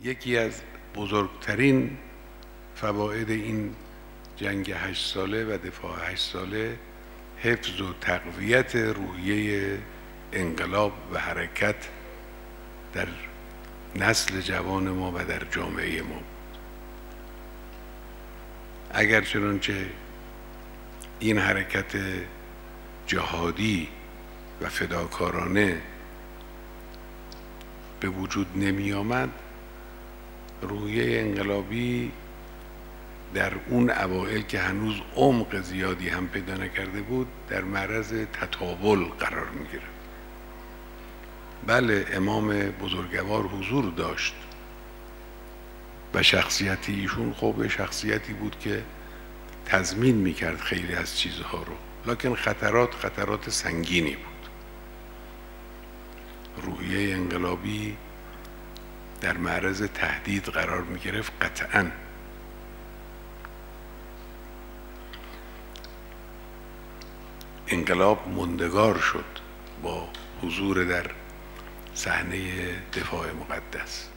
یکی از بزرگترین فواید این جنگ 8 ساله و دفاع 8 ساله حفظ و تقویت روحیه انقلاب و حرکت در نسل جوان ما و در جامعه ما. اگر چنانچه این حرکت جهادی و فداکارانه به وجود نمی آمد، روحیه انقلابی در اون اوائل که هنوز عمق زیادی هم پیدا نکرده بود در معرض تطاول قرار می گرفت. بله، امام بزرگوار حضور داشت و شخصیت ایشون خب شخصیتی بود که تضمین می کرد خیلی از چیزها رو، لکن خطرات سنگینی بود. روحیه انقلابی در معرض تهدید قرار می گرفت قطعاً. انقلاب ماندگار شد با حضور در صحنه دفاع مقدس.